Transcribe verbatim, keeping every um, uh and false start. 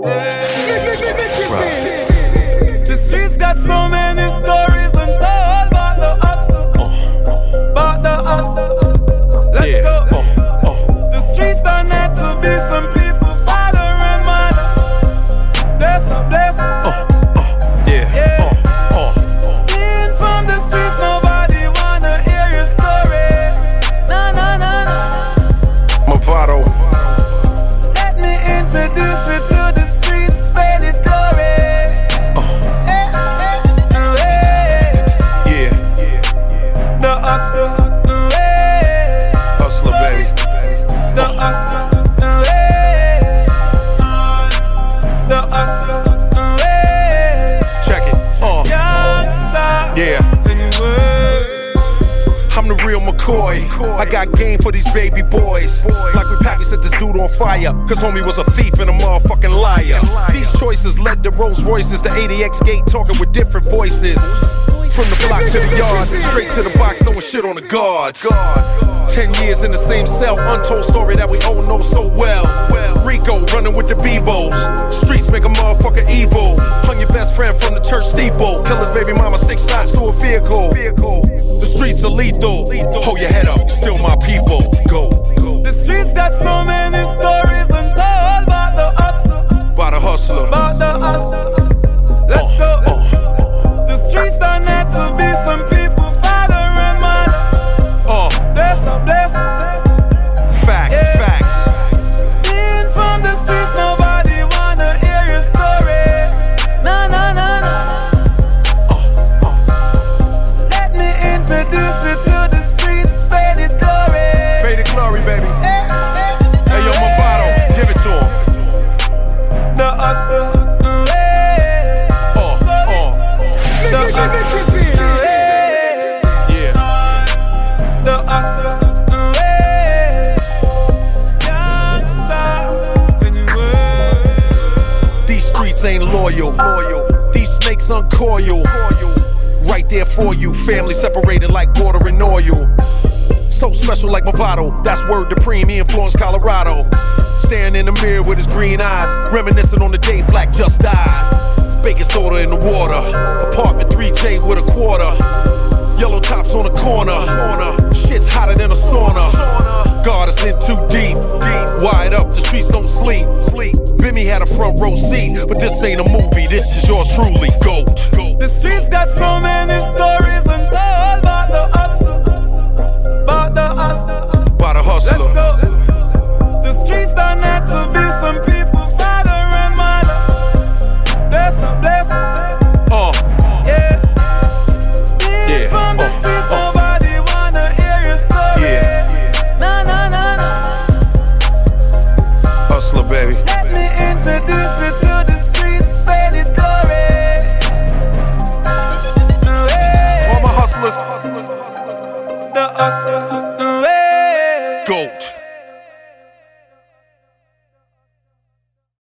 The streets got so many stories untold about the hustle, uh, about the hustle. Let's yeah. go. Uh, uh. The streets don't need to be some people, father and mother. Bless them, bless them. Uh, uh, yeah. yeah. Uh, uh. Being from the streets, nobody wanna hear your story. Nah, nah, nah, nah. Mavado. Let me introduce you to the streets, faded glory. The hustler, way. Hustler, baby. The hustler, way. The hustler, way. Check it. Uh. Youngster. Yeah. I'm the real McCoy. I got game for these baby boys. Like we Pappy set this dude on fire, cause homie was a thief and a motherfucking liar. These choices led to Rolls Royces, the eighty X gate talking with different voices. From the block to the yard, straight to the box, throwing shit on the guards. Ten years in the same cell, untold story that we all know so well. Rico running with the Bebos. Streets make a motherfucker evil. Hung your best friend from the church steeple. Kill his baby mama, six shots to a vehicle. The streets are lethal. Hold your head up, you're still my people. Go. The streets got so many stories untold about the hustler. About the hustler. About the hustler. Let's go. The streets don't need to be some people, father and mother. Uh, bless them, bless them. Facts, yeah. facts. Being from the streets, nobody wanna hear your story. Nah, nah, nah, nah. Uh, uh. Let me introduce you to the streets, faded glory. Faded glory, baby. Hey, hey, hey yo, Mavado, give it to him. The hustler. The hustler, yeah. The hustler, yeah. These streets ain't loyal. These snakes uncoil. Right there for you. Family separated like water and oil. So special like Mavado. That's word to Preem, influence Colorado. Staring in the mirror with his green eyes, reminiscing on the day Black just died. Baking soda in the water. Apartment three J with a quarter. Yellow tops on the corner. Shit's hotter than a sauna. God is in too deep. Wide up, the streets don't sleep. Bimmy had a front row seat, but this ain't a movie. This is yours truly, GOAT. The streets got so many stories untold about the hustler. About the hustler. About the hustler. Let's go. The streets